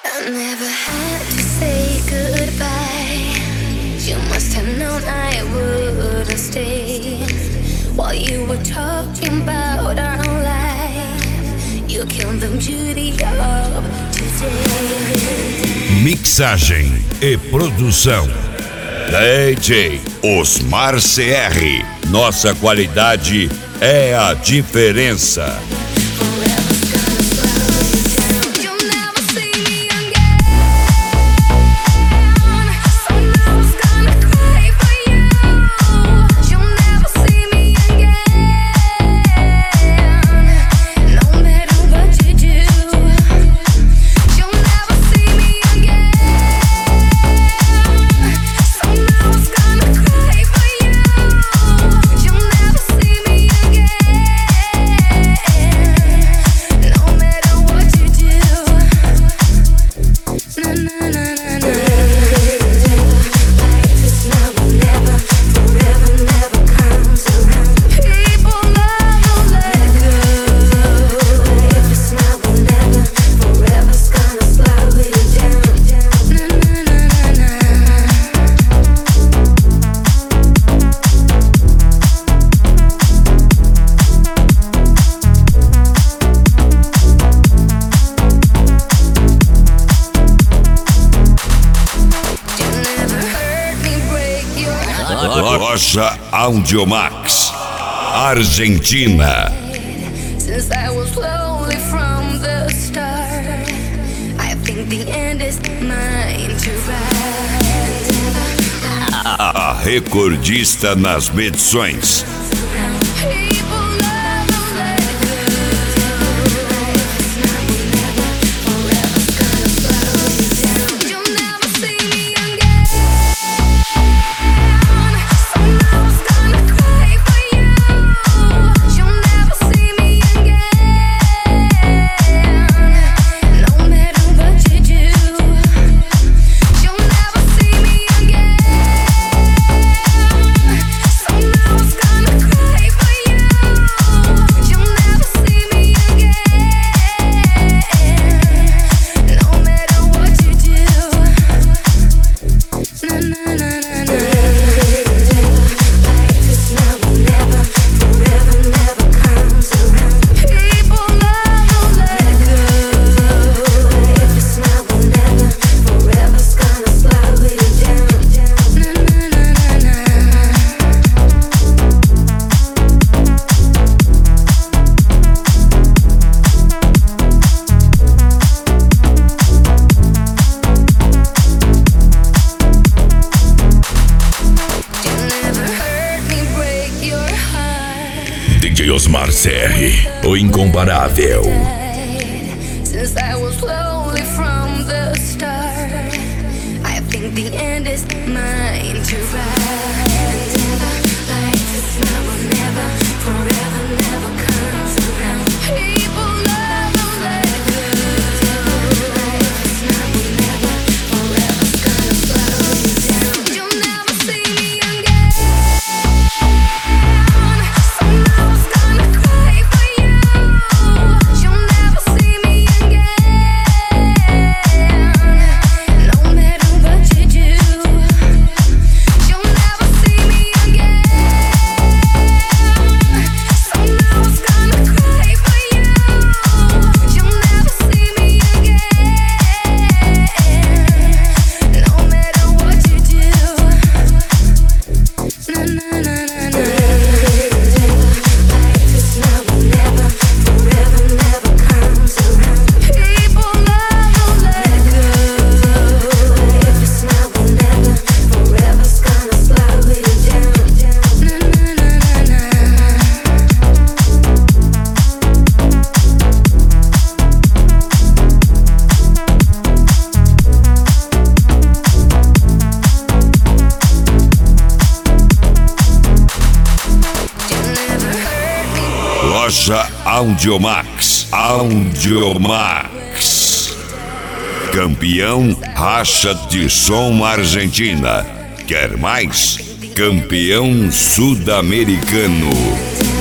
I never had to say goodbye. You must have known I wouldn't stay. While you were talking about our life, you killed the beauty of today. Mixagem e produção DJ Osmar CR. Nossa qualidade é a diferença. Loja Audiomax, Argentina. Since I was lonely from the start, I think the end is mine to ride. A recordista nas medições. DJ Osmar CR, o incomparável. Since I was lonely from the start, I think the end is mine to ride. Life is now or never, forever never comes around. People love and let go. Life is now or never, forever's gonna slow you down. You'll never see me again. So now I was gonna cry for you. You'll never see me again. No matter what you do, you'll never see me again. So now I was gonna cry for you. You'll never see me again. No matter what you do. Na na na na na. Life is now or never, forever never comes around. People love and let go. Life is now or never, forever's gonna slow you down. Na na na na na. Loja Audiomax, Audiomax. Campeão Racha de Som Argentina. Quer mais? Campeão Sudamericano.